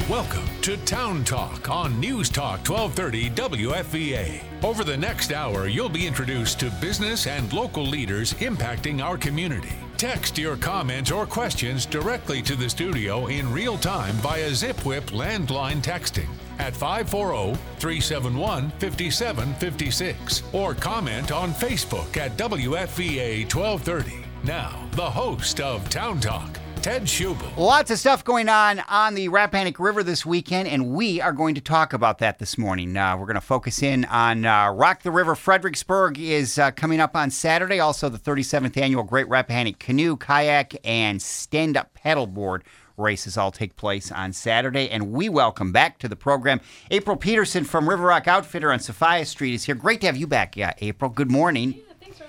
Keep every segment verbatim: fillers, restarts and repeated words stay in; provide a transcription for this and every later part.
Welcome to Town Talk on News Talk twelve thirty W F V A. Over the next hour, you'll be introduced to business and local leaders impacting our community. Text your comments or questions directly to the studio in real time via ZipWhip landline texting at five four zero, three seven one, five seven five six or comment on Facebook at W F V A twelve thirty. Now, the host of Town Talk, Ted Schubel. Lots of stuff going on on the Rappahannock River this weekend, and we are going to talk about that this morning. Uh, we're going to focus in on uh, Rock the River. Fredericksburg is uh, coming up on Saturday. Also, the thirty-seventh Annual Great Rappahannock Canoe, Kayak, and Stand-Up Paddleboard races all take place on Saturday. And we welcome back to the program April Peterson from River Rock Outfitter on Sophia Street is here. Great to have you back, yeah, April. Good morning.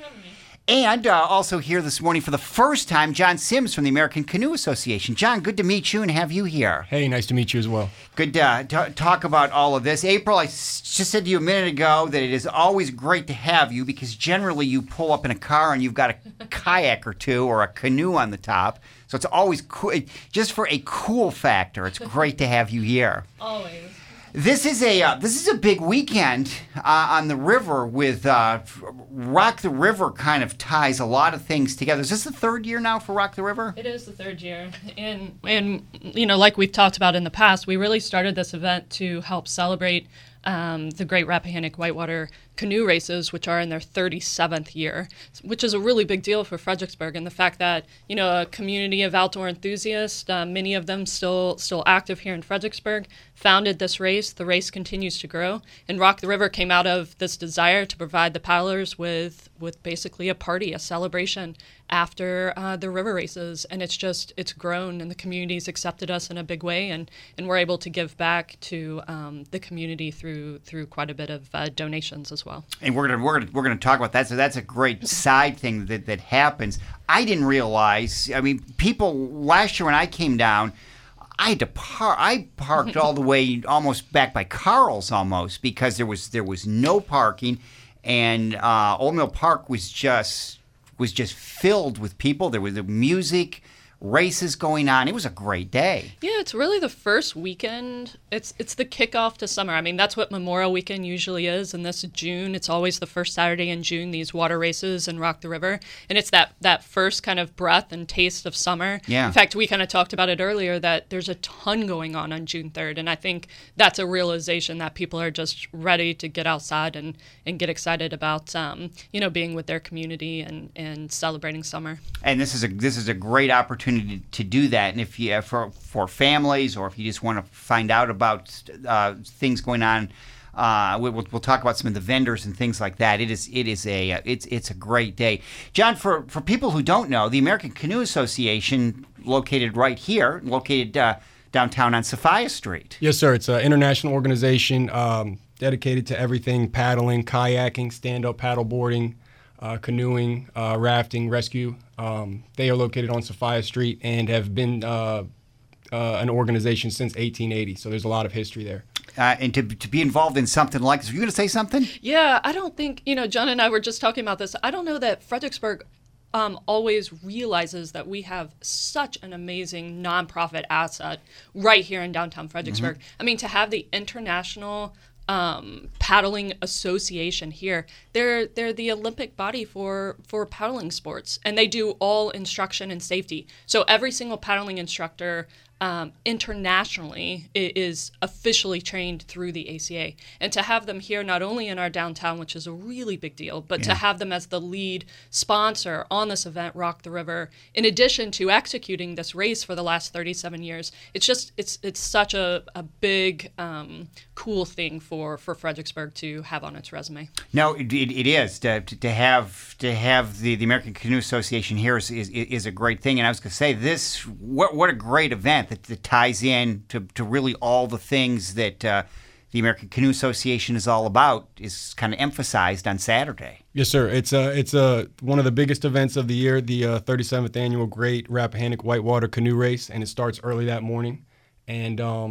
And uh, also here this morning for the first time, John Sims from the American Canoe Association. John, good to meet you and have you here. Hey, nice to meet you as well. Good to uh, t- talk about all of this. April, I s- just said to you a minute ago that it is always great to have you because generally you pull up in a car and you've got a kayak or two or a canoe on the top. So it's always cool. Just for a cool factor, it's great to have you here. Always. This is a uh, this is a big weekend uh, on the river with uh, Rock the River. Kind of ties a lot of things together. Is this the third year now for Rock the River? It is the third year, and and you know, like we've talked about in the past, we really started this event to help celebrate um, the Great Rappahannock Whitewater Canoe Races, which are in their thirty-seventh year, which is a really big deal for Fredericksburg, and the fact that, you know, a community of outdoor enthusiasts, uh, many of them still still active here in Fredericksburg, founded this race. The race continues to grow, and Rock the River came out of this desire to provide the paddlers with with basically a party, a celebration after uh, the river races, and it's just it's grown, and the community's accepted us in a big way, and and we're able to give back to um, the community through through quite a bit of uh, donations as well. Well. And we're gonna we're gonna we're gonna talk about that. So that's a great side thing that, that happens. I didn't realize. I mean, people last year when I came down, I had to park. I parked all the way almost back by Carl's almost because there was there was no parking, and uh, Old Mill Park was just was just filled with people. There was the music. Races going on. It was a great day. Yeah, it's really the first weekend. It's it's the kickoff to summer. I mean, that's what Memorial Weekend usually is. And this June, it's always the first Saturday in June, these water races and Rock the River. And it's that, that first kind of breath and taste of summer. Yeah. In fact, we kind of talked about it earlier that there's a ton going on on June third. And I think that's a realization that people are just ready to get outside and, and get excited about, um, you know, being with their community and, and celebrating summer. And this is a this is a great opportunity to do that, and if you for for families, or if you just want to find out about uh, things going on, uh, we'll we'll talk about some of the vendors and things like that. It is it is a it's it's a great day, John. For for people who don't know, the American Canoe Association, located right here, located uh, downtown on Sophia Street. Yes, sir. It's an international organization um, dedicated to everything paddling, kayaking, stand-up paddleboarding, uh, canoeing, uh, rafting, rescue. Um, they are located on Sophia Street and have been uh, uh, an organization since eighteen eighty. So there's a lot of history there. Uh, and to to be involved in something like this, are you going to say something? Yeah, I don't think, you know, John and I were just talking about this. I don't know that Fredericksburg um, always realizes that we have such an amazing nonprofit asset right here in downtown Fredericksburg. Mm-hmm. I mean, to have the international Um, paddling association here. They're they're the Olympic body for for paddling sports, and they do all instruction and safety. So every single paddling instructor um, internationally is officially trained through the A C A. And to have them here not only in our downtown, which is a really big deal, but yeah. to have them as the lead sponsor on this event, Rock the River, in addition to executing this race for the last thirty-seven years, it's just it's it's such a, a big um, cool thing for, for Fredericksburg to have on its resume. No, it, it, it is to, to have to have the, the American Canoe Association here is, is is a great thing. And I was going to say this: what what a great event that, that ties in to, to really all the things that uh, the American Canoe Association is all about. Is kind of emphasized on Saturday. Yes, sir. It's a it's a one of the biggest events of the year, the uh, thirty-seventh annual Great Rappahannock Whitewater Canoe Race, and it starts early that morning. And um,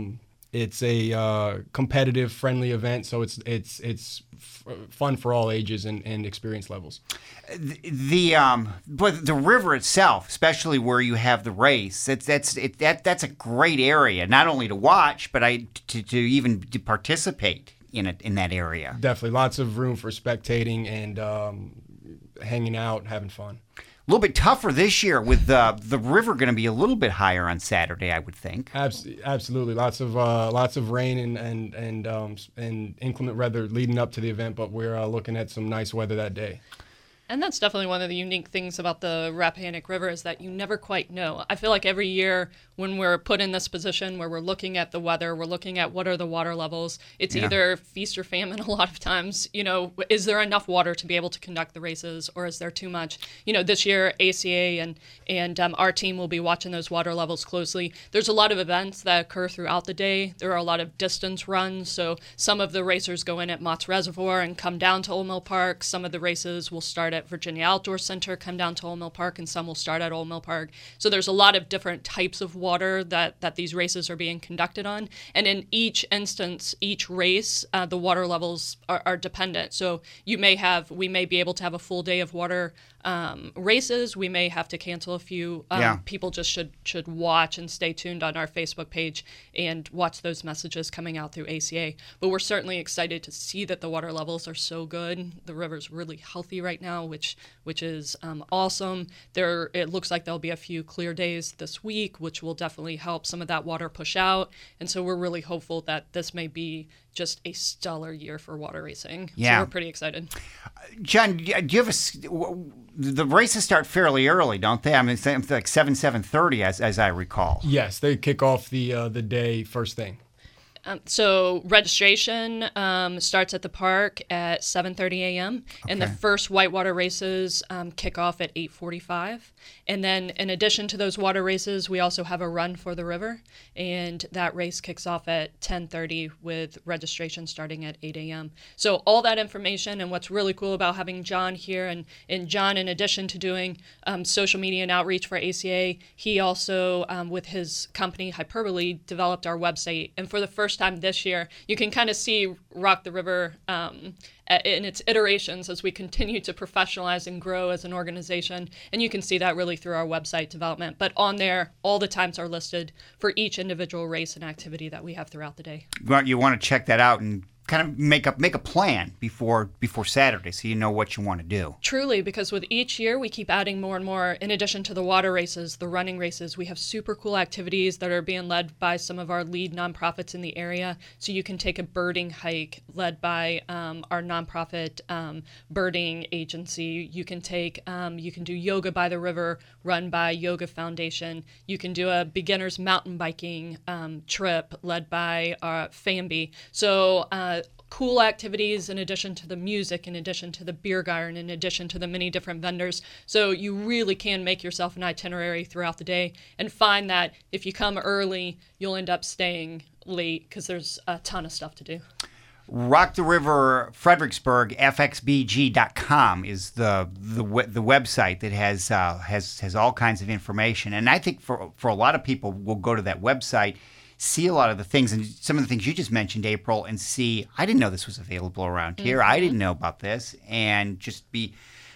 It's a uh, competitive, friendly event, so it's it's it's f- fun for all ages and, and experience levels. The, the um, but the river itself, especially where you have the race, it's that's it that that's a great area, not only to watch, but I to, to even to participate in it in that area. Definitely, lots of room for spectating and um, hanging out, having fun. A little bit tougher this year with the the river going to be a little bit higher on Saturday, I would think. Abs- absolutely, lots of uh, lots of rain and and and um, and inclement weather leading up to the event, but we're uh, looking at some nice weather that day. And that's definitely one of the unique things about the Rappahannock River is that you never quite know. I feel like every year when we're put in this position where we're looking at the weather, we're looking at what are the water levels, it's yeah. either feast or famine a lot of times. You know, is there enough water to be able to conduct the races, or is there too much? You know, this year A C A and, and um, our team will be watching those water levels closely. There's a lot of events that occur throughout the day. There are a lot of distance runs, so some of the racers go in at Mott's Reservoir and come down to Old Mill Park. Some of the races will start at Virginia Outdoor Center, come down to Old Mill Park, and some will start at Old Mill Park. So there's a lot of different types of water that, that these races are being conducted on. And in each instance, each race, uh, the water levels are, are dependent. So you may have, we may be able to have a full day of water um, races. We may have to cancel a few. Um, yeah. People just should should watch and stay tuned on our Facebook page and watch those messages coming out through A C A. But we're certainly excited to see that the water levels are so good. The river's really healthy right now, which which is um, awesome. There, it looks like there'll be a few clear days this week, which will definitely help some of that water push out. And so we're really hopeful that this may be just a stellar year for water racing. Yeah. So we're pretty excited. John, do you have a, the races start fairly early, don't they? I mean, it's like seven, seven thirty, as as I recall. Yes, they kick off the uh, the day first thing. Um, so registration um, starts at the park at seven thirty a.m. Okay. And the first whitewater races um, kick off at eight forty-five. And then in addition to those water races, we also have a run for the river. And that race kicks off at ten thirty with registration starting at eight a.m. So all that information, and what's really cool about having John here, and, and John, in addition to doing um, social media and outreach for A C A, he also, um, with his company Hyperbole, developed our website. And for the first time this year, you can kind of see Rock the River um, in its iterations as we continue to professionalize and grow as an organization. And you can see that really through our website development. But on there, all the times are listed for each individual race and activity that we have throughout the day. Well, you want to check that out and kind of make up make a plan before before Saturday, so you know what you want to do. Truly, because with each year we keep adding more and more. In addition to the water races, the running races, we have super cool activities that are being led by some of our lead nonprofits in the area. So you can take a birding hike led by um, our nonprofit um, birding agency. You can take um, you can do yoga by the river run by Yoga Foundation. You can do a beginner's mountain biking um, trip led by uh, Famby. So uh, cool activities in addition to the music, in addition to the beer garden, in addition to the many different vendors. So you really can make yourself an itinerary throughout the day and find that if you come early, you'll end up staying late because there's a ton of stuff to do. Rock the River Fredericksburg F X B G dot com is the the the website that has uh, has has all kinds of information, and I think for for a lot of people will go to that website, see a lot of the things, and some of the things you just mentioned, April, and see, I didn't know this was available around here. Mm-hmm. I didn't know about this, and just be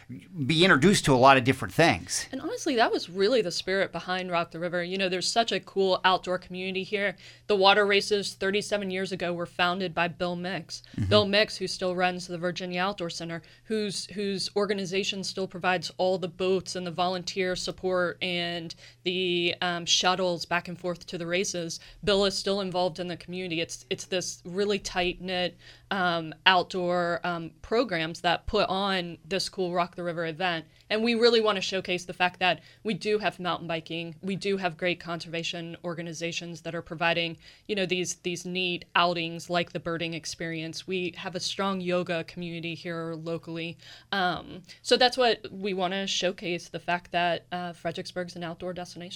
be introduced to a lot of different things. And honestly, that was really the spirit behind Rock the River. You know, there's such a cool outdoor community here. The water races thirty-seven years ago were founded by Bill Mix. Mm-hmm. Bill Mix, who still runs the Virginia Outdoor Center, whose whose organization still provides all the boats and the volunteer support and the um, shuttles back and forth to the races. Bill is still involved in the community. It's it's this really tight-knit um, outdoor um, programs that put on this cool Rock the River event. And we really want to showcase the fact that we do have mountain biking. We do have great conservation organizations that are providing, you know, these these neat outings like the birding experience. We have a strong yoga community here locally. Um, so that's what we want to showcase, the fact that uh, Fredericksburg's an outdoor destination.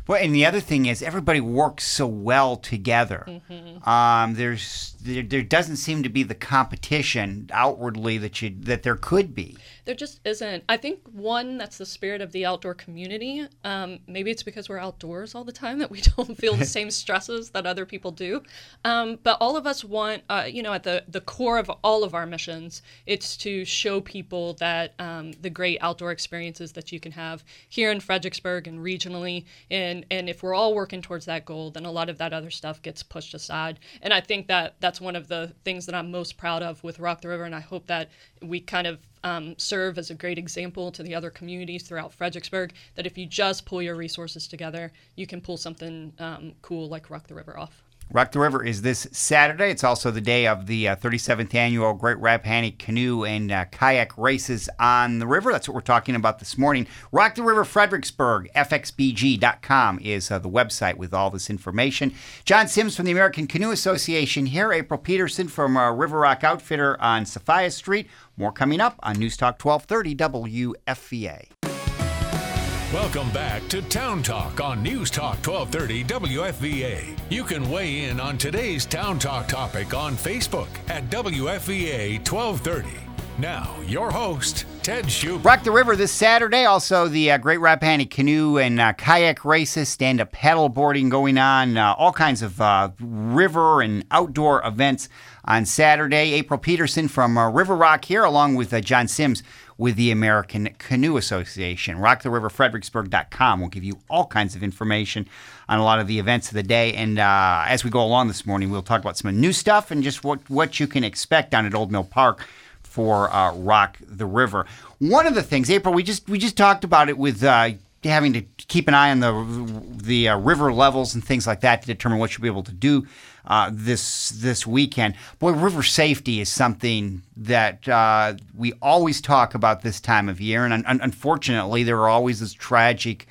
Well, and the other thing is everybody works so well together. Mm-hmm. Um, there's there, there doesn't seem to be the competition outwardly that you that there could be. There just isn't. I think, one, that's the spirit of the outdoor community. Um, maybe it's because we're outdoors all the time that we don't feel the same stresses that other people do. Um, but all of us want, uh, you know, at the, the core of all of our missions, it's to show people that um, the great outdoor experiences that you can have here in Fredericksburg and regionally. And, and if we're all working towards that goal, then a lot of that other stuff gets pushed aside. And I think that that's one of the things that I'm most proud of with Rock the River. And I hope that we kind of Um, serve as a great example to the other communities throughout Fredericksburg, that if you just pull your resources together, you can pull something um, cool like Rock the River off. Rock the River is this Saturday. It's also the day of the uh, thirty-seventh Annual Great Rappahannock Canoe and uh, Kayak Races on the River. That's what we're talking about this morning. Rock the River Fredericksburg, F X B G dot com is uh, the website with all this information. John Sims from the American Canoe Association here. April Peterson from uh, River Rock Outfitter on Sophia Street. More coming up on News Talk twelve thirty W F V A. Welcome back to Town Talk on News Talk twelve thirty W F V A. You can weigh in on today's Town Talk topic on Facebook at W F V A twelve thirty. Now, your host, Ted Schubert. Rock the River this Saturday. Also, the uh, Great Rappahannock Canoe and uh, Kayak Races, stand-up paddle boarding going on, uh, all kinds of uh, river and outdoor events on Saturday. April Peterson from uh, River Rock here, along with uh, John Sims with the American Canoe Association. rock the river fredericksburg dot com will give you all kinds of information on a lot of the events of the day. And uh, as we go along this morning, we'll talk about some new stuff and just what, what you can expect down at Old Mill Park for uh, Rock the River. One of the things, April, we just we just talked about it with uh, having to keep an eye on the the uh, river levels and things like that to determine what you'll be able to do uh, this this weekend. Boy, river safety is something that uh, we always talk about this time of year, and un- unfortunately, there are always those tragic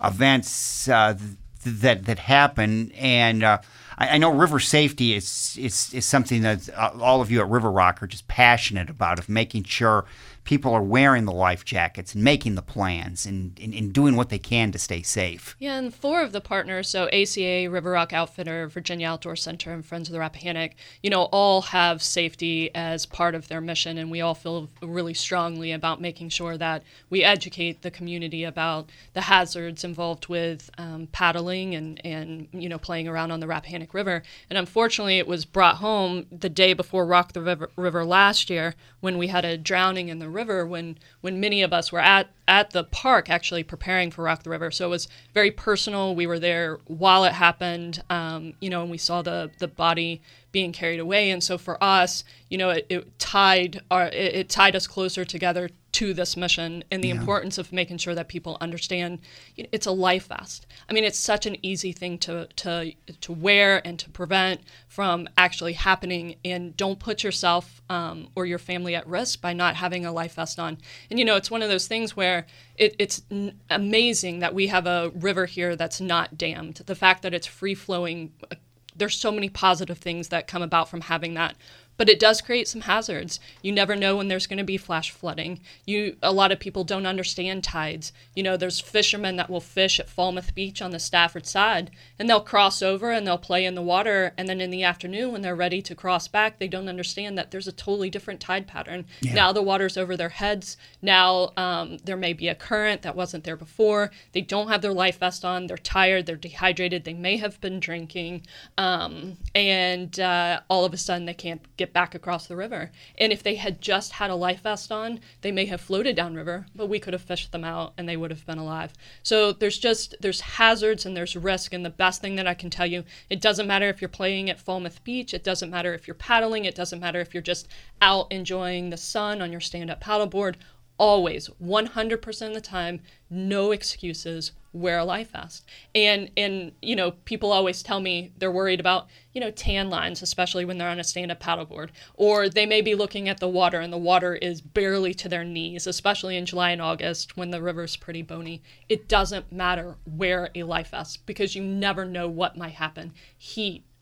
events uh, th- that that happen. And uh, I, I know river safety is is is something that uh, all of you at River Rock are just passionate about, of making sure people are wearing the life jackets and making the plans and, and, and doing what they can to stay safe. Yeah, and four of the partners, so A C A, River Rock Outfitter, Virginia Outdoor Center, and Friends of the Rappahannock, you know, all have safety as part of their mission, and we all feel really strongly about making sure that we educate the community about the hazards involved with um, paddling and, and, you know, playing around on the Rappahannock River. And unfortunately, it was brought home the day before Rock the River, River last year, when we had a drowning in the river, when when many of us were at at the park actually preparing for Rock the River. So it was very personal. We were there while it happened, um, you know, and we saw the the body being carried away. And so for us, you know, it, it tied our it, it tied us closer together to this mission, and the yeah. importance of making sure that people understand, you know, it's a life vest. I mean, it's such an easy thing to to to wear and to prevent from actually happening. And don't put yourself um, or your family at risk by not having a life vest on. And you know, it's one of those things where it, it's n- amazing that we have a river here that's not dammed. The fact that it's free flowing, there's so many positive things that come about from having that. But it does create some hazards. You never know when there's going to be flash flooding. You, a lot of people don't understand tides. You know, there's fishermen that will fish at Falmouth Beach on the Stafford side, and they'll cross over and they'll play in the water, and then in the afternoon when they're ready to cross back, they don't understand that there's a totally different tide pattern. Yeah. Now the water's over their heads. Now um, there may be a current that wasn't there before. They don't have their life vest on. They're tired. They're dehydrated. They may have been drinking, um, and uh, all of a sudden they can't get back across the river. And if they had just had a life vest on, they may have floated downriver, but we could have fished them out and they would have been alive. So there's just, there's hazards and there's risk. And the best thing that I can tell you, it doesn't matter if you're playing at Falmouth Beach, it doesn't matter if you're paddling, it doesn't matter if you're just out enjoying the sun on your stand-up paddleboard. Always, one hundred percent of the time, no excuses, wear a life vest. And, and you know, people always tell me they're worried about, you know, tan lines, especially when they're on a stand-up paddleboard. Or they may be looking at the water and the water is barely to their knees, especially in July and August when the river's pretty bony. It doesn't matter, wear a life vest, because you never know what might happen. Heat,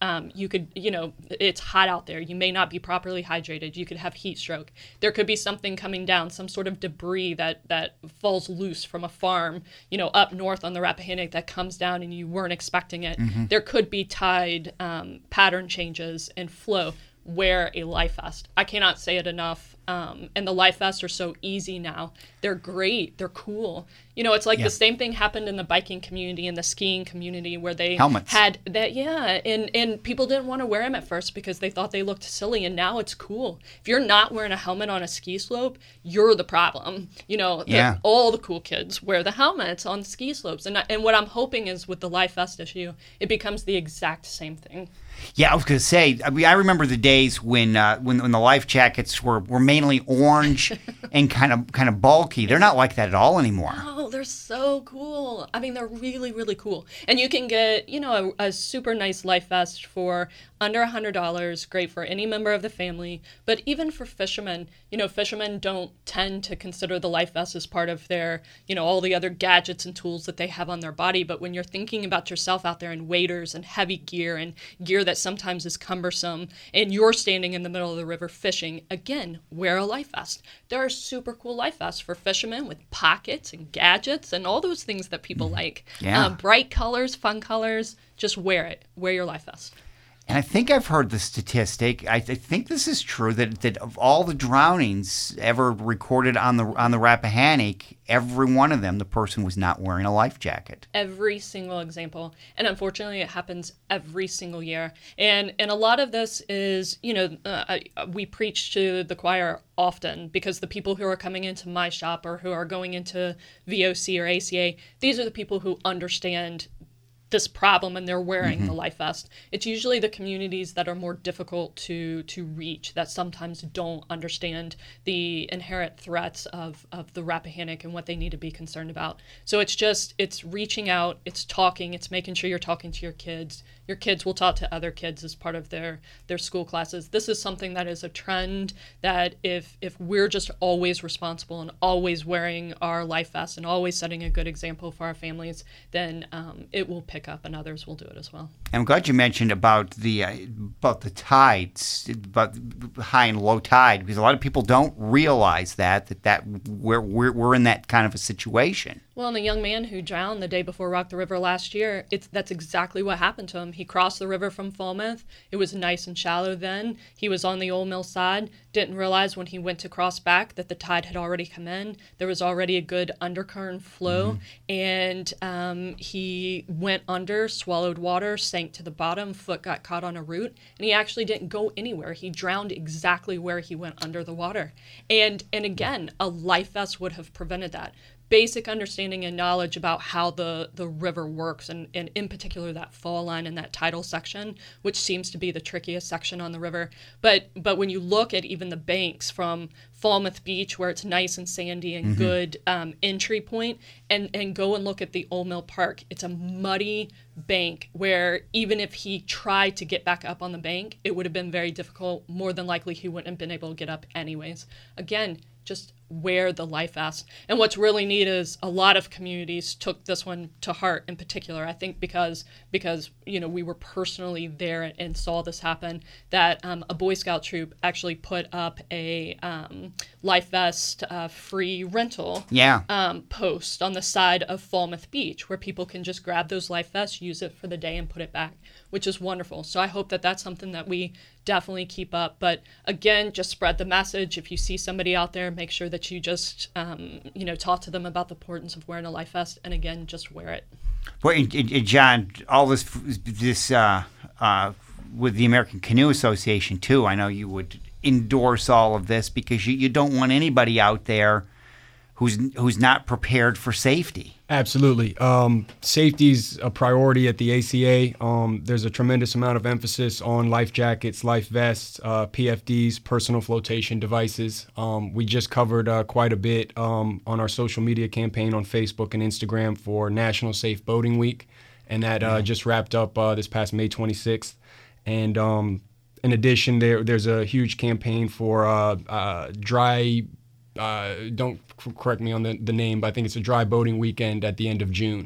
Um, you could, you know, it's hot out there. You may not be properly hydrated. You could have heat stroke. There could be something coming down, some sort of debris that, that falls loose from a farm, you know, up north on the Rappahannock that comes down and you weren't expecting it. Mm-hmm. There could be tide um, pattern changes and flow. Wear a life vest. I cannot say it enough. Um, and the life vests are so easy now. They're great. They're cool. You know, it's like yeah. the same thing happened in the biking community and the skiing community where they Helmets. had that. Yeah. And, and people didn't want to wear them at first because they thought they looked silly. And now it's cool. If you're not wearing a helmet on a ski slope, you're the problem. You know, the, yeah. all the cool kids wear the helmets on ski slopes. And, and what I'm hoping is with the life vest issue, it becomes the exact same thing. Yeah, I was going to say, I mean, I remember the days when, uh, when when the life jackets were, were mainly orange and kind of kind of bulky. They're not like that at all anymore. Oh, they're so cool. I mean, they're really, really cool. And you can get, you know, a, a super nice life vest for under one hundred dollars, great for any member of the family. But even for fishermen, you know, fishermen don't tend to consider the life vest as part of their, you know, all the other gadgets and tools that they have on their body. But when you're thinking about yourself out there in waders and heavy gear and gear that sometimes is cumbersome, and you're standing in the middle of the river fishing, again, wear a life vest. There are super cool life vests for fishermen with pockets and gadgets and all those things that people like. Yeah. Uh, bright colors, fun colors, just wear it. Wear your life vest. And I think I've heard the statistic. I, th- think this is true that, that of all the drownings ever recorded on the on the Rappahannock, every one of them, the person was not wearing a life jacket. Every single example, and unfortunately, it happens every single year. And and a lot of this is, you know, uh, I, we preach to the choir often because the people who are coming into my shop or who are going into V O C or A C A, these are the people who understand this problem and they're wearing mm-hmm. the life vest. It's usually the communities that are more difficult to to reach that sometimes don't understand the inherent threats of, of the Rappahannock and what they need to be concerned about. So it's just, it's reaching out, it's talking, it's making sure you're talking to your kids. Your kids will talk to other kids as part of their, their school classes. This is something that is a trend that if if we're just always responsible and always wearing our life vests and always setting a good example for our families, then um, it will pick up and others will do it as well. I'm glad you mentioned about the uh, about the tides, about high and low tide, because a lot of people don't realize that that, that we're, we're we're in that kind of a situation. Well, and the young man who drowned the day before Rock the River last year, it's that's exactly what happened to him. He crossed the river from Falmouth. It was nice and shallow then. He was on the Old Mill side, didn't realize when he went to cross back that the tide had already come in. There was already a good undercurrent flow, mm-hmm. and um, he went under, swallowed water, sank to the bottom, foot got caught on a root, and he actually didn't go anywhere. He drowned exactly where he went under the water. And, and again, a life vest would have prevented that. Basic understanding and knowledge about how the, the river works, and, and in particular that fall line and that tidal section, which seems to be the trickiest section on the river. But but when you look at even the banks from Falmouth Beach, where it's nice and sandy and mm-hmm. good um, entry point, and, and go and look at the Old Mill Park, it's a muddy bank where even if he tried to get back up on the bank, it would have been very difficult. More than likely, he wouldn't have been able to get up anyways. Again, just wear the life vest. And what's really neat is a lot of communities took this one to heart in particular. I think because, because you know, we were personally there and saw this happen, that um, a Boy Scout troop actually put up a um, life vest uh, free rental yeah. um, post on the side of Falmouth Beach where people can just grab those life vests, use it for the day and put it back, which is wonderful. So I hope that that's something that we definitely keep up. But again, just spread the message. If you see somebody out there, make sure that you just, um, you know, talk to them about the importance of wearing a life vest. And again, just wear it. Well, and, and John, all this, this uh, uh, with the American Canoe Association too, I know you would endorse all of this because you, you don't want anybody out there who's who's not prepared for safety. Absolutely. Um, safety is a priority at the A C A. Um, there's a tremendous amount of emphasis on life jackets, life vests, uh, P F Ds, personal flotation devices. Um, we just covered uh, quite a bit um, on our social media campaign on Facebook and Instagram for National Safe Boating Week, and that uh, just wrapped up uh, this past May twenty-sixth. And um, in addition, there there's a huge campaign for uh, uh, dry. Uh, don't correct me on the, the name, but I think it's a dry boating weekend at the end of June,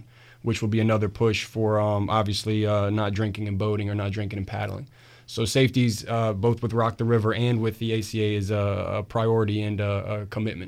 which will be another push for um, obviously uh, not drinking and boating or not drinking and paddling. So safeties, uh, both with Rock the River and with the A C A, is a, a priority and a, a commitment.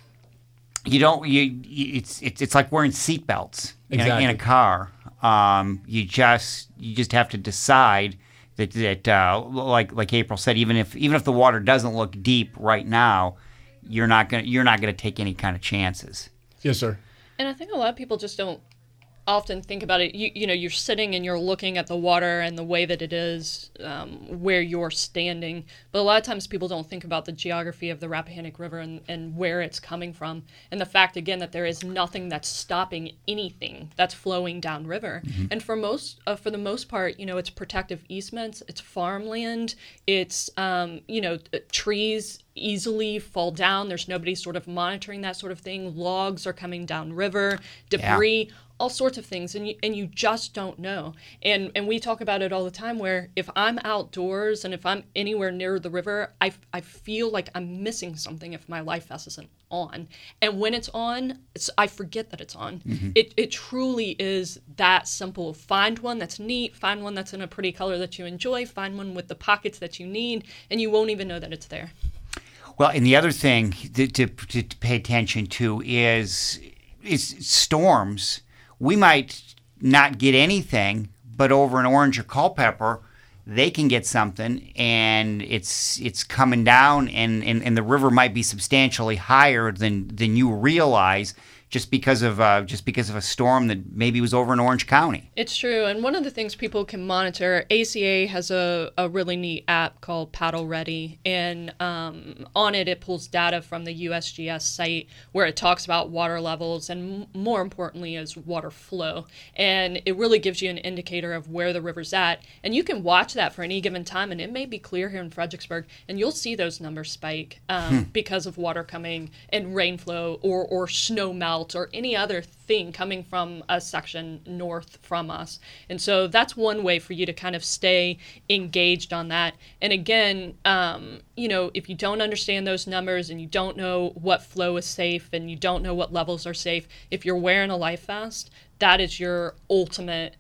You don't. You. you it's, it's it's like wearing seatbelts in, Exactly. a, in a car. Um, you just you just have to decide that that uh, like like April said, even if even if the water doesn't look deep right now, you're not gonna you're not gonna take any kind of chances. Yes, sir. And I think a lot of people just don't often think about it. You, you know, you're sitting and you're looking at the water and the way that it is, um, where you're standing. But a lot of times people don't think about the geography of the Rappahannock River and, and where it's coming from. And the fact, again, that there is nothing that's stopping anything that's flowing downriver. Mm-hmm. And for most, uh, for the most part, you know, it's protective easements, it's farmland, it's, um, you know, trees easily fall down. There's nobody sort of monitoring that sort of thing. Logs are coming downriver, debris. Yeah. All sorts of things, and you, and you just don't know. And and we talk about it all the time, where if I'm outdoors and if I'm anywhere near the river, I, I feel like I'm missing something if my life vest isn't on. And when it's on, it's, I forget that it's on. Mm-hmm. It it truly is that simple. Find one that's neat, find one that's in a pretty color that you enjoy, find one with the pockets that you need, and you won't even know that it's there. Well, and the other thing to, to, to pay attention to is is storms. We might not get anything, but over in Orange or Culpeper, they can get something, and it's it's coming down, and, and, and the river might be substantially higher than, than you realize, just because of uh, just because of a storm that maybe was over in Orange County. It's true, and one of the things people can monitor, A C A has a, a really neat app called Paddle Ready, and um, on it it pulls data from the U S G S site where it talks about water levels and m- more importantly is water flow, and it really gives you an indicator of where the river's at, and you can watch that for any given time, and it may be clear here in Fredericksburg, and you'll see those numbers spike um, hmm. because of water coming and rain flow or, or snow melt or any other thing coming from a section north from us. And so that's one way for you to kind of stay engaged on that. And again, um, you know, if you don't understand those numbers and you don't know what flow is safe and you don't know what levels are safe, if you're wearing a life vest, that is your ultimate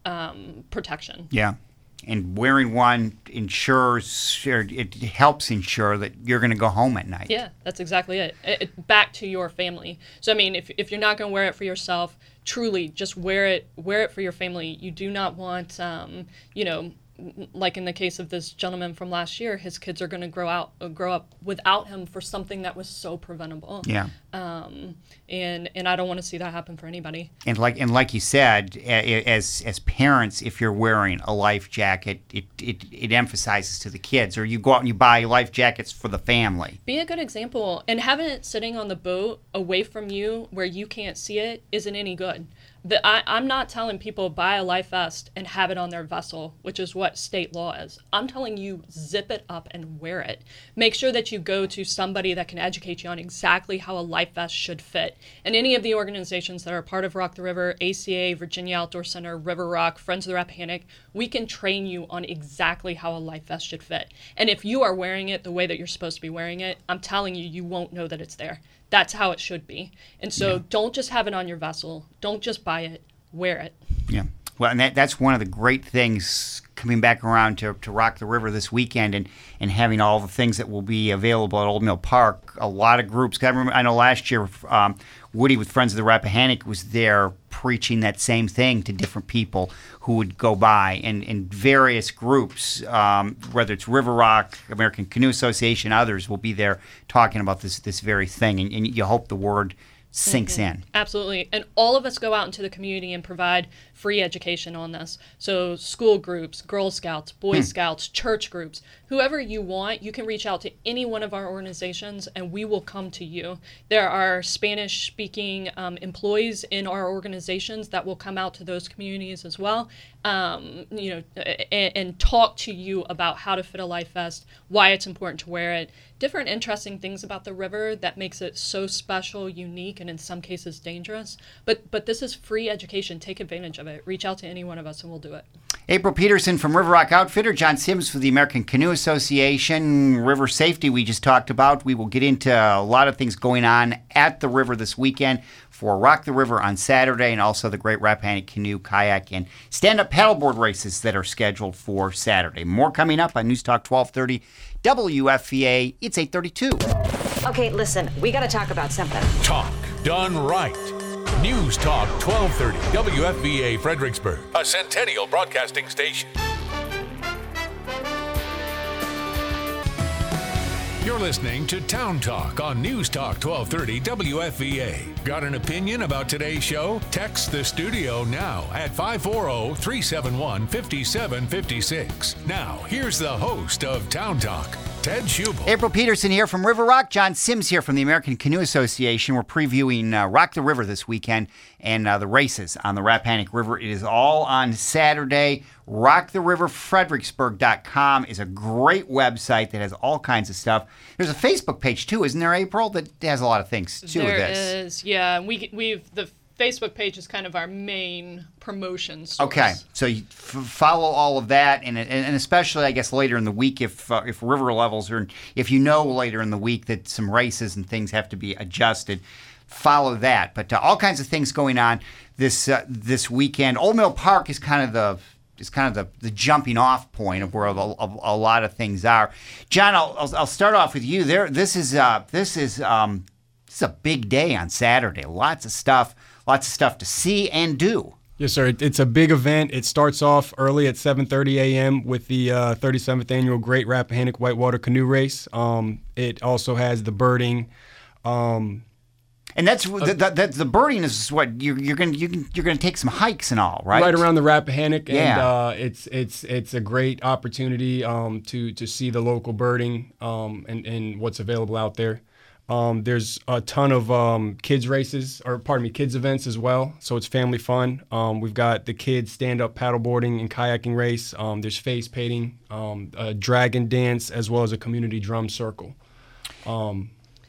um, protection. Yeah. And wearing one ensures, it helps ensure that you're going to go home at night. Yeah, that's exactly it. it, it back to your family. So, I mean, if if you're not going to wear it for yourself, truly just wear it wear it for your family. You do not want, um, you know, like in the case of this gentleman from last year, his kids are going to grow out, uh, grow up without him for something that was so preventable. Yeah. Um, and and I don't want to see that happen for anybody. And like and like you said, as as parents, if you're wearing a life jacket, it, it it emphasizes to the kids, or you go out and you buy life jackets for the family. Be a good example, and having it sitting on the boat away from you where you can't see it isn't any good. The, I, I'm not telling people buy a life vest and have it on their vessel, which is what state law is. I'm telling you zip it up and wear it. Make sure that you go to somebody that can educate you on exactly how a life vest should fit. And any of the organizations that are part of Rock the River, A C A, Virginia Outdoor Center, River Rock, Friends of the Rappahannock, we can train you on exactly how a life vest should fit. And if you are wearing it the way that you're supposed to be wearing it, I'm telling you, you won't know that it's there. That's how it should be. And so yeah. Don't just have it on your vessel. Don't just buy it. Wear it. Yeah. Well, and that, that's one of the great things coming back around to, to Rock the River this weekend and, and having all the things that will be available at Old Mill Park. A lot of groups. 'Cause I remember, I know last year um, Woody with Friends of the Rappahannock was there preaching that same thing to different people who would go by, and, and various groups, um, whether it's River Rock, American Canoe Association, others will be there talking about this this very thing, and, and you hope the word sinks mm-hmm. in. Absolutely. And all of us go out into the community and provide free education on this. So school groups, Girl Scouts, Boy hmm. Scouts, church groups, whoever you want, you can reach out to any one of our organizations and we will come to you. There are Spanish-speaking um, employees in our organizations that will come out to those communities as well, um, you know, and, and talk to you about how to fit a life vest, why it's important to wear it, different interesting things about the river that makes it so special, unique, and in some cases dangerous. But but this is free education. Take advantage of it. Reach out to any one of us and we'll do it. April Peterson from River Rock Outfitter, John Sims for the American Canoe Association. River safety we just talked about. We will get into a lot of things going on at the river this weekend for Rock the River on Saturday, and also the Great Rappahannock Canoe, Kayak, and stand-up paddleboard races that are scheduled for Saturday. More coming up on News Talk twelve thirty W F V A. It's eight thirty-two. Okay, listen, we gotta talk about something. Talk done right. News Talk twelve thirty W F V A Fredericksburg, a Centennial Broadcasting station. You're listening to Town Talk on News Talk twelve thirty W F V A. Got an opinion about today's show? Text the studio now at five four zero, three seven one, five seven five six. Now, here's the host of Town Talk, Ted Schubel. April Peterson here from River Rock. John Sims here from the American Canoe Association. We're previewing uh, Rock the River this weekend and uh, the races on the Rappahannock River. It is all on Saturday. rock the river fredericksburg dot com is a great website that has all kinds of stuff. There's a Facebook page, too, isn't there, April, that has a lot of things, too, There with this. is, yeah. We, we've, the Facebook page is kind of our main promotion source. Okay, so you f- follow all of that, and and especially, I guess, later in the week, if uh, if river levels are, if you know later in the week that some races and things have to be adjusted, follow that. But uh, all kinds of things going on this uh, this weekend. Old Mill Park is kind of the is kind of the, the jumping off point of where a, a, a lot of things are. John, I'll, I'll I'll start off with you. There, this is uh, this is um, this is a big day on Saturday. Lots of stuff. Lots of stuff to see and do. Yes, sir. It's a big event. It starts off early at seven thirty a.m. with the uh, thirty-seventh Annual Great Rappahannock Whitewater Canoe Race. Um, it also has the birding. Um, and that's the, the, the, the birding is what you're, you're going you you're going to take some hikes and all, right? Right around the Rappahannock, and Yeah. uh, it's it's it's a great opportunity um, to to see the local birding um, and and what's available out there. Um, there's a ton of um, kids races, or pardon me, kids events as well. So it's family fun. Um, we've got the kids stand-up paddleboarding and kayaking race. Um, there's face painting, um, a dragon dance, as well as a community drum circle. Um,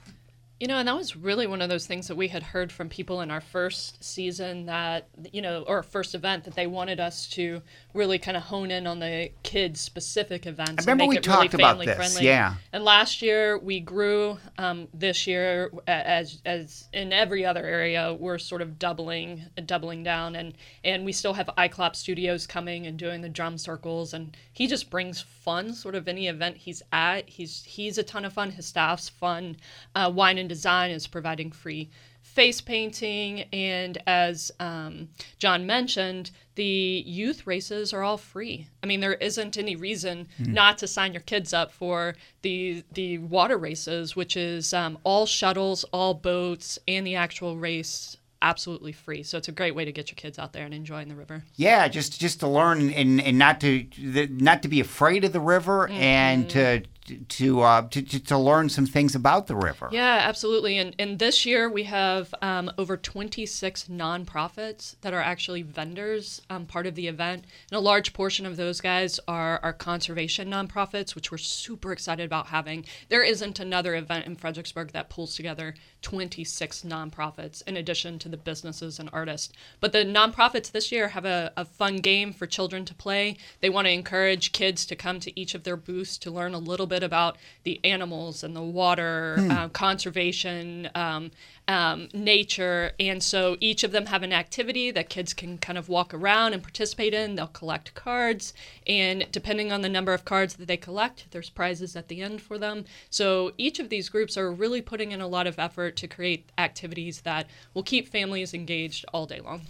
You know, and that was really one of those things that we had heard from people in our first season that, you know, or first event, that they wanted us to really kind of hone in on the kids specific events. I remember and we make it talked really about family this, friendly. yeah. And last year we grew. Um, this year, as as in every other area, we're sort of doubling doubling down, and and we still have iClop Studios coming and doing the drum circles, and he just brings fun. Sort of any event he's at, he's he's a ton of fun. His staff's fun. Uh, Wine and Design is providing free face painting, and as um, John mentioned, the youth races are all free. I mean, there isn't any reason mm. not to sign your kids up for the the water races, which is um, all shuttles, all boats, and the actual race absolutely free. So it's a great way to get your kids out there and enjoying the river. Yeah, just just to learn and, and not to not to be afraid of the river, mm-hmm. and to to, uh, to to to learn some things about the river. Yeah, absolutely. And and this year we have um, over twenty-six nonprofits that are actually vendors, um, part of the event, and a large portion of those guys are are conservation nonprofits, which we're super excited about having. There isn't another event in Fredericksburg that pulls together twenty-six nonprofits in addition to the businesses and artists. But the nonprofits this year have a, a fun game for children to play. They want to encourage kids to come to each of their booths to learn a little bit about the animals and the water, hmm. uh, conservation, um, um, nature. And so each of them have an activity that kids can kind of walk around and participate in. They'll collect cards, and depending on the number of cards that they collect, there's prizes at the end for them. So each of these groups are really putting in a lot of effort to create activities that will keep families engaged all day long.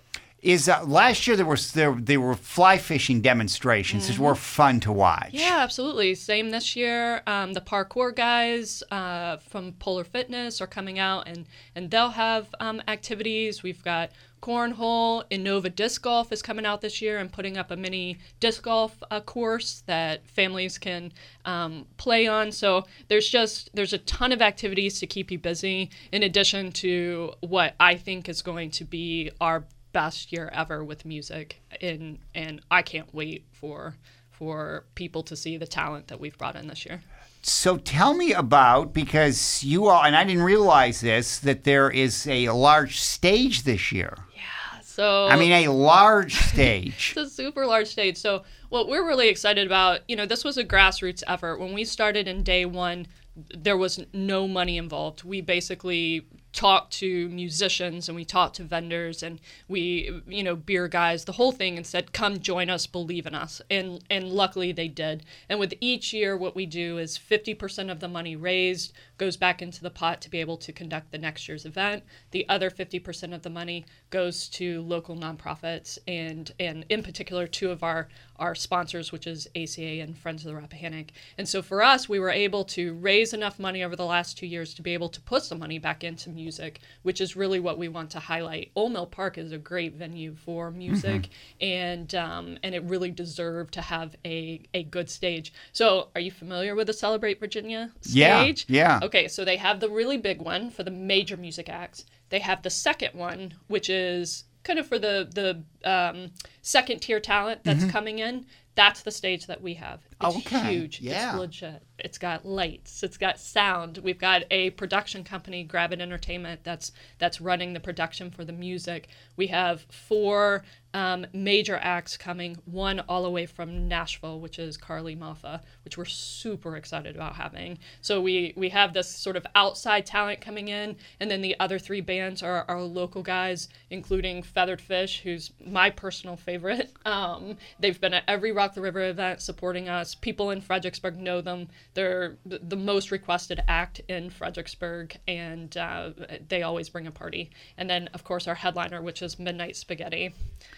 Is uh, last year there was there they were fly fishing demonstrations, mm-hmm. which were fun to watch. Yeah, absolutely. Same this year. Um, the parkour guys uh, from Polar Fitness are coming out, and and they'll have um, activities. We've got cornhole. Innova Disc Golf is coming out this year and putting up a mini disc golf uh, course that families can um, play on. So there's just there's a ton of activities to keep you busy, in addition to what I think is going to be our best year ever with music, and and I can't wait for for people to see the talent that we've brought in this year. So tell me about, because you all, and I didn't realize this, that there is a large stage this year. Yeah, so... I mean, a large stage. It's a super large stage. So what we're really excited about, you know, this was a grassroots effort. When we started in day one, there was no money involved. We basically talked to musicians and we talked to vendors and we, you know, beer guys, the whole thing, and said, come join us, believe in us. And and luckily they did. And with each year, what we do is fifty percent of the money raised goes back into the pot to be able to conduct the next year's event. The other fifty percent of the money goes to local nonprofits and, and in particular, two of our, our sponsors, which is A C A and Friends of the Rappahannock. And so for us, we were able to raise enough money over the last two years to be able to put some money back into music, which is really what we want to highlight. Old Mill Park is a great venue for music, mm-hmm. and um, and it really deserved to have a, a good stage. So are you familiar with the Celebrate Virginia stage? Yeah, yeah. Okay, so they have the really big one for the major music acts. They have the second one, which is kind of for the, the um, second tier talent that's mm-hmm. coming in. That's the stage that we have. It's okay. huge. Yeah. It's legit. It's got lights. It's got sound. We've got a production company, Grab It Entertainment, that's that's running the production for the music. We have four um, major acts coming, one all the way from Nashville, which is Carly Maffa, which we're super excited about having. So we, we have this sort of outside talent coming in, and then the other three bands are our local guys, including Feathered Fish, who's my personal favorite. Um, they've been at every Rock the River event supporting us. People in Fredericksburg know them. They're the most requested act in Fredericksburg, and uh, they always bring a party. And then, of course, our headliner, which is Midnight Spaghetti,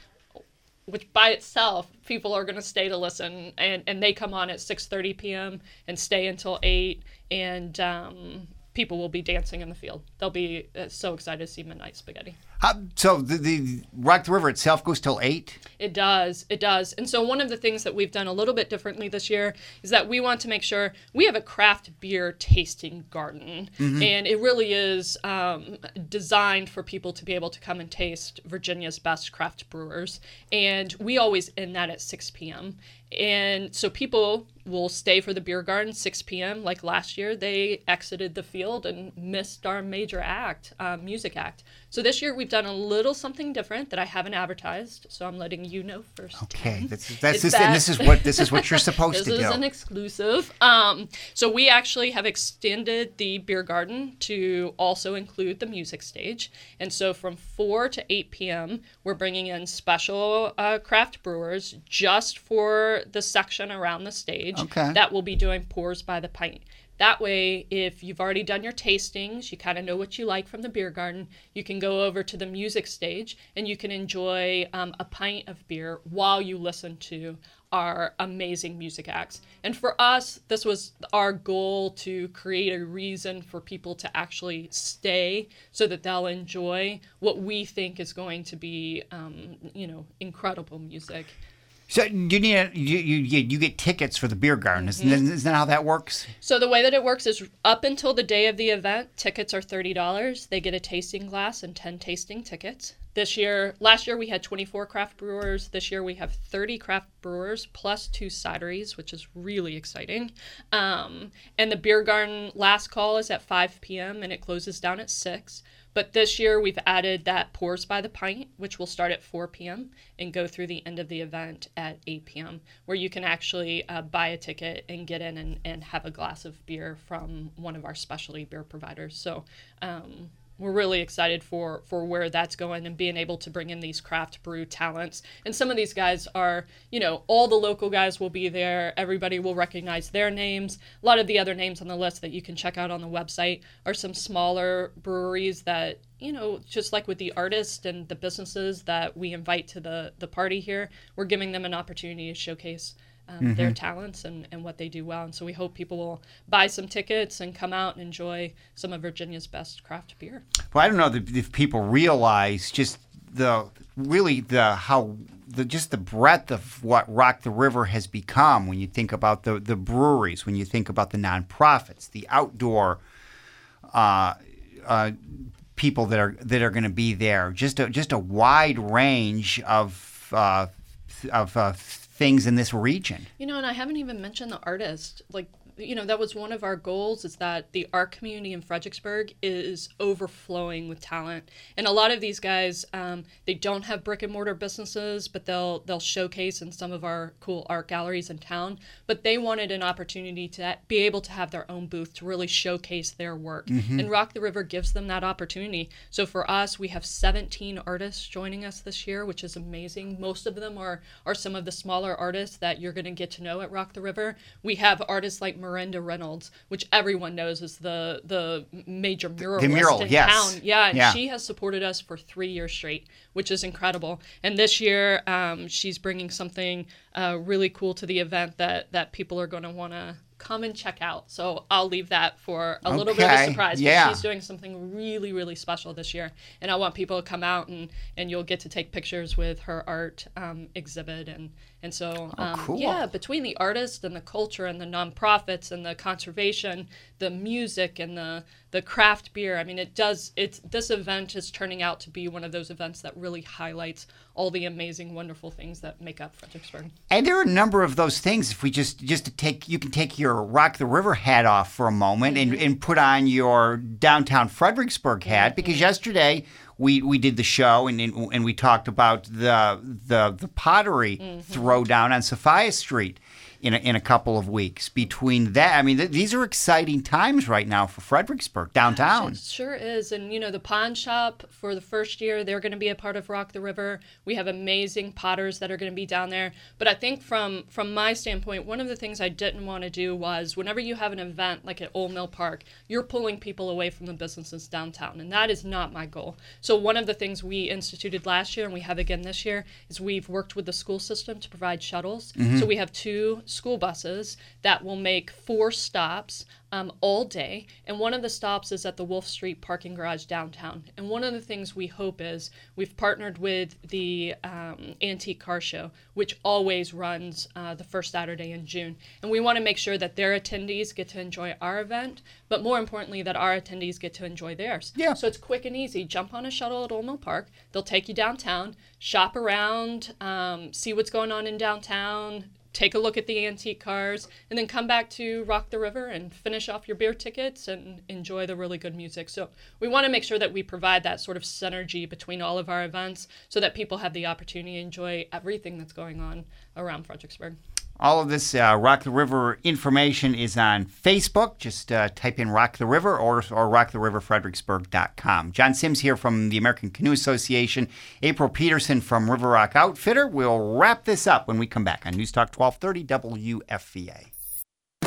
which by itself, people are going to stay to listen. And, and they come on at six thirty p.m. and stay until eight, and um, people will be dancing in the field. They'll be uh, so excited to see Midnight Spaghetti. Uh, so the, the Rock the River itself goes till eight? It does. It does. And so one of the things that we've done a little bit differently this year is that we want to make sure we have a craft beer tasting garden. Mm-hmm. And it really is um, designed for people to be able to come and taste Virginia's best craft brewers. And we always end that at six p.m. And so people will stay for the beer garden six p.m. Like last year, they exited the field and missed our major act, uh, music act. So this year we've done a little something different that I haven't advertised, so I'm letting you know first. Okay, that's, that's this, that, and this is what this is what you're supposed to do. This is an exclusive. Um, so we actually have extended the beer garden to also include the music stage, and so from four to eight p.m. we're bringing in special uh, craft brewers just for the section around the stage. Okay. That will be doing pours by the pint. That way, if you've already done your tastings, you kind of know what you like from the beer garden, you can go over to the music stage and you can enjoy um, a pint of beer while you listen to our amazing music acts. And for us, this was our goal, to create a reason for people to actually stay so that they'll enjoy what we think is going to be, um, you know, incredible music. So you need a, you, you you get tickets for the beer garden. Isn't, mm-hmm. isn't that how that works? So the way that it works is up until the day of the event, tickets are thirty dollars. They get a tasting glass and ten tasting tickets. This year, last year we had twenty-four craft brewers. This year we have thirty craft brewers plus two cideries, which is really exciting. Um, and the beer garden last call is at five p.m. and it closes down at six. But this year we've added that pours by the pint, which will start at four p.m. and go through the end of the event at eight p.m., where you can actually uh, buy a ticket and get in and, and have a glass of beer from one of our specialty beer providers. So um, we're really excited for, for where that's going and being able to bring in these craft brew talents. And some of these guys are, you know, all the local guys will be there. Everybody will recognize their names. A lot of the other names on the list that you can check out on the website are some smaller breweries that, you know, just like with the artists and the businesses that we invite to the, the party here, we're giving them an opportunity to showcase Um, mm-hmm. their talents and, and what they do well. And so we hope people will buy some tickets and come out and enjoy some of Virginia's best craft beer. Well, I don't know if people realize just the really the how the just the breadth of what Rock the River has become when you think about the, the breweries, when you think about the nonprofits, the outdoor uh, uh, people that are that are going to be there. Just a just a wide range of uh, of uh, things in this region. You know, and I haven't even mentioned the artist. Like, you know, that was one of our goals, is that the art community in Fredericksburg is overflowing with talent. And a lot of these guys, um, they don't have brick and mortar businesses, but they'll they'll showcase in some of our cool art galleries in town. But they wanted an opportunity to be able to have their own booth to really showcase their work. Mm-hmm. And Rock the River gives them that opportunity. So for us, we have seventeen artists joining us this year, which is amazing. Most of them are, are some of the smaller artists that you're going to get to know at Rock the River. We have artists like Miranda Reynolds, which everyone knows is the the major muralist the mural, in yes. town. Yeah, and yeah. she has supported us for three years straight, which is incredible. And this year, um, she's bringing something uh, really cool to the event that, that people are going to want to come and check out. So I'll leave that for a okay. little bit of a surprise. Yeah. But she's doing something really, really special this year. And I want people to come out and, and you'll get to take pictures with her art um, exhibit. And, and so, um, oh, cool. yeah, between the artists and the culture and the nonprofits and the conservation, the music and the, the craft beer, I mean, it does, it's, this event is turning out to be one of those events that really highlights all the amazing, wonderful things that make up Fredericksburg. And there are a number of those things. If we just, just to take, you can take your Rock the River hat off for a moment mm-hmm. and, and put on your downtown Fredericksburg hat, mm-hmm. because yesterday we, we did the show and and we talked about the the, the pottery mm-hmm. throwdown on Sophia Street in a, in a couple of weeks. Between that, I mean, th- these are exciting times right now for Fredericksburg, downtown. It sure is. And, you know, the pawn shop for the first year, they're going to be a part of Rock the River. We have amazing potters that are going to be down there. But I think from, from my standpoint, one of the things I didn't want to do was whenever you have an event like at Old Mill Park, you're pulling people away from the businesses downtown. And that is not my goal. So one of the things we instituted last year, and we have again this year, is we've worked with the school system to provide shuttles. Mm-hmm. So we have two school buses that will make four stops um, all day. And one of the stops is at the Wolf Street parking garage downtown. And one of the things we hope is we've partnered with the um, Antique Car Show, which always runs uh, the first Saturday in June. And we want to make sure that their attendees get to enjoy our event, but more importantly, that our attendees get to enjoy theirs. Yeah. So it's quick and easy. Jump on a shuttle at Old Mill Park. They'll take you downtown, shop around, um, see what's going on in downtown, take a look at the antique cars, and then come back to Rock the River and finish off your beer tickets and enjoy the really good music. So we want to make sure that we provide that sort of synergy between all of our events so that people have the opportunity to enjoy everything that's going on around Fredericksburg. All of this uh, Rock the River information is on Facebook. Just uh, type in Rock the River or, or rock the river fredericksburg dot com. John Sims here from the American Canoe Association. April Peterson from River Rock Outfitter. We'll wrap this up when we come back on News Talk twelve thirty W F V A.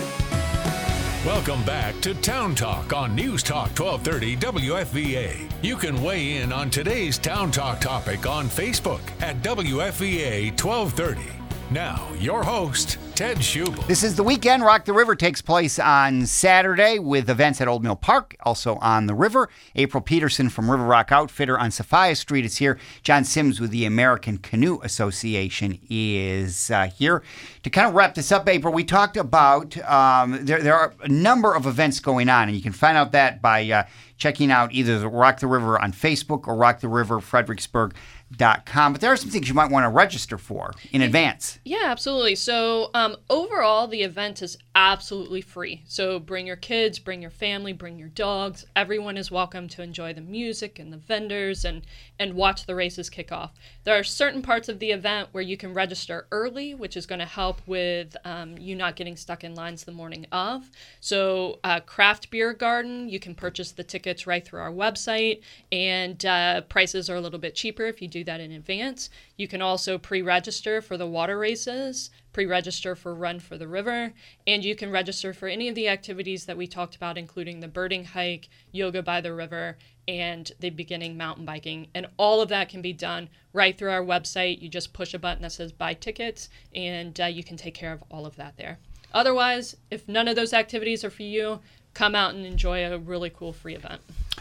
Welcome back to Town Talk on News Talk twelve thirty W F V A. You can weigh in on today's Town Talk topic on Facebook at W F V A twelve thirty. Now, your host, Ted Schubel. This is the weekend. Rock the River takes place on Saturday with events at Old Mill Park, also on the river. April Peterson from River Rock Outfitter on Sophia Street is here. John Sims with the American Canoe Association is uh, here. To kind of wrap this up, April, we talked about um, there, there are a number of events going on, and you can find out that by uh, checking out either the Rock the River on Facebook or Rock the River Fredericksburg dot com. But there are some things you might want to register for in advance. Yeah, absolutely. So um, overall, the event is absolutely free. So bring your kids, bring your family, bring your dogs. Everyone is welcome to enjoy the music and the vendors and, and watch the races kick off. There are certain parts of the event where you can register early, which is going to help with um, you not getting stuck in lines the morning of. So uh, Craft Beer Garden, you can purchase the tickets right through our website, and uh, prices are a little bit cheaper if you do that in advance. You can also pre-register for the water races, pre-register for Run for the River, and you can register for any of the activities that we talked about, including the birding hike, yoga by the river, and the beginning mountain biking. And all of that can be done right through our website. You just push a button that says buy tickets, and uh, you can take care of all of that there. Otherwise, if none of those activities are for you, come out and enjoy a really cool free event.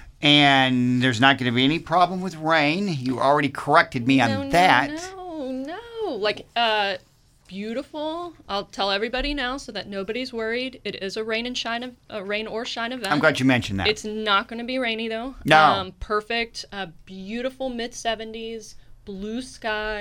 And there's not going to be any problem with rain. You already corrected me on no, that. No, no, no. Like, uh, beautiful. I'll tell everybody now so that nobody's worried. It is a rain and shine, of, a rain or shine event. I'm glad you mentioned that. It's not going to be rainy though. No. Um, perfect, uh, beautiful mid seventies, blue skies,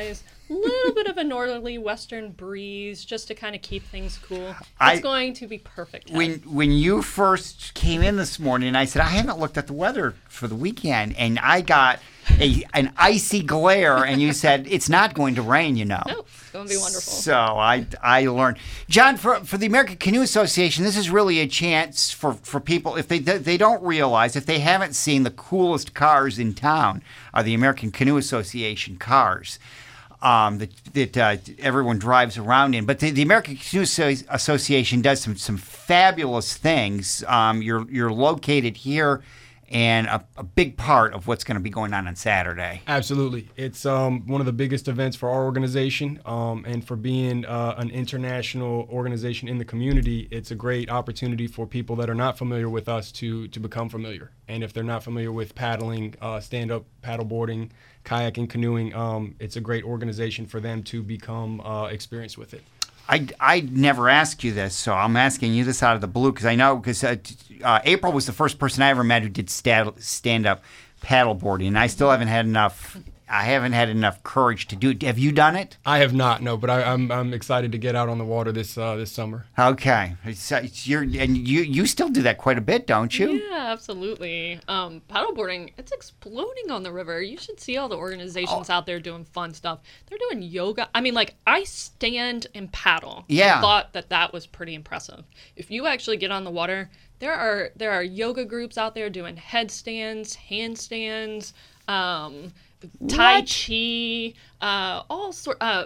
little bit of a northerly western breeze just to kind of keep things cool. It's I, going to be perfect. When when you first came in this morning, I said, I haven't looked at the weather for the weekend, and I got a an icy glare, and you said, it's not going to rain, you know. No, it's going to be wonderful. So I I learned. John, for for the American Canoe Association, this is really a chance for, for people, if they they don't realize, if they haven't seen the coolest cars in town are the American Canoe Association cars. Um, that that uh, everyone drives around in, but the, the American Canoe Association does some some fabulous things. Um, you're you're located here, and a, a big part of what's going to be going on on Saturday. Absolutely, it's um, one of the biggest events for our organization, um, and for being uh, an international organization in the community, it's a great opportunity for people that are not familiar with us to to become familiar. And if they're not familiar with paddling, uh, stand-up paddleboarding, kayaking, canoeing, um, it's a great organization for them to become uh, experienced with it. I, I never asked you this, so I'm asking you this out of the blue because I know because uh, uh, April was the first person I ever met who did stand, stand-up paddleboarding, and I still haven't had enough. I haven't had enough courage to do it. Have you done it? I have not, no, but I, I'm I'm excited to get out on the water this uh, this summer. Okay, it's, it's, you're and you you still do that quite a bit, don't you? Yeah, absolutely. Um, paddleboarding, it's exploding on the river. You should see all the organizations Oh. out there doing fun stuff. They're doing yoga. I mean, like, I stand and paddle. Yeah. I thought that that was pretty impressive. If you actually get on the water, there are there are yoga groups out there doing headstands, handstands, um, Tai What? Chi, uh, all sort, uh,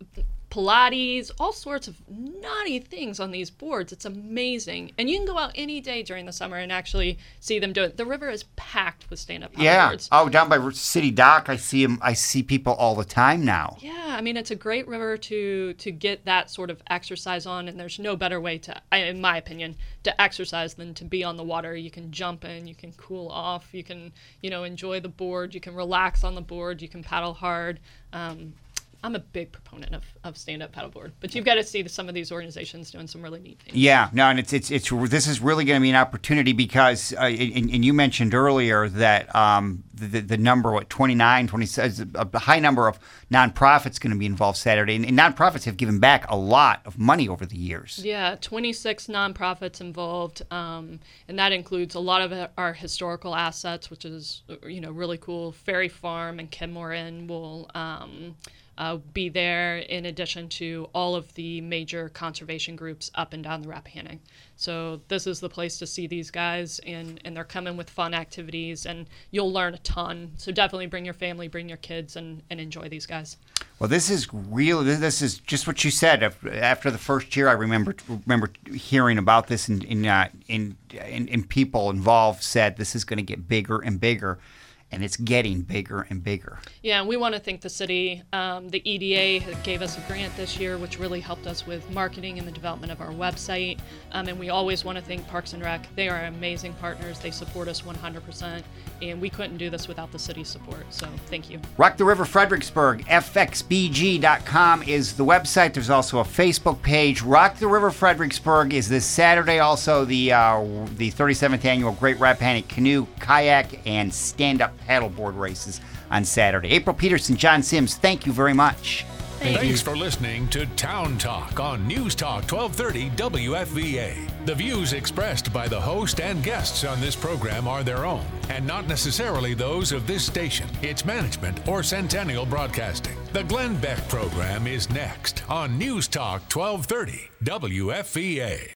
Pilates, all sorts of naughty things on these boards. It's amazing. And you can go out any day during the summer and actually see them do it. The river is packed with stand-up Yeah. paddleboards. Oh, down by City Dock, I see 'em- I see people all the time now. Yeah, I mean, it's a great river to to get that sort of exercise on, and there's no better way to, I- in my opinion, to exercise than to be on the water. You can jump in, you can cool off, you can, you know, enjoy the board, you can relax on the board, you can paddle hard. Um, I'm a big proponent of, of stand-up paddleboard, but you've got to see some of these organizations doing some really neat things. Yeah, no, and it's it's it's this is really going to be an opportunity because, uh, and, and you mentioned earlier that um, the the number what twenty-nine, twenty-seven, a high number of nonprofits going to be involved Saturday, and, and nonprofits have given back a lot of money over the years. Yeah, twenty-six nonprofits involved, um, and that includes a lot of our historical assets, which is, you know, really cool. Ferry Farm and Kenmore Inn will um, uh, be there, in addition to all of the major conservation groups up and down the Rappahannock. So this is the place to see these guys, and, and they're coming with fun activities, and you'll learn a ton. So definitely bring your family, bring your kids, and, and enjoy these guys. Well, this is really this is just what you said. After the first year, I remember remember hearing about this, and in uh, in, in in people involved said this is going to get bigger and bigger. And it's getting bigger and bigger. Yeah, and we want to thank the city. Um, the E D A gave us a grant this year, which really helped us with marketing and the development of our website. Um, and we always want to thank Parks and Rec. They are amazing partners. They support us one hundred percent. And we couldn't do this without the city's support. So thank you. Rock the River Fredericksburg, F X B G dot com is the website. There's also a Facebook page. Rock the River Fredericksburg is this Saturday. Also the uh, the thirty-seventh annual Great Rappahannock Canoe, Kayak, and Stand-Up Paddleboard races on Saturday. April Peterson, John Sims, thank you very much. Thanks for listening to Town Talk on News Talk twelve thirty W F V A. The views expressed by the host and guests on this program are their own and not necessarily those of this station, its management, or Centennial Broadcasting. The Glenn Beck program is next on News Talk twelve thirty W F V A.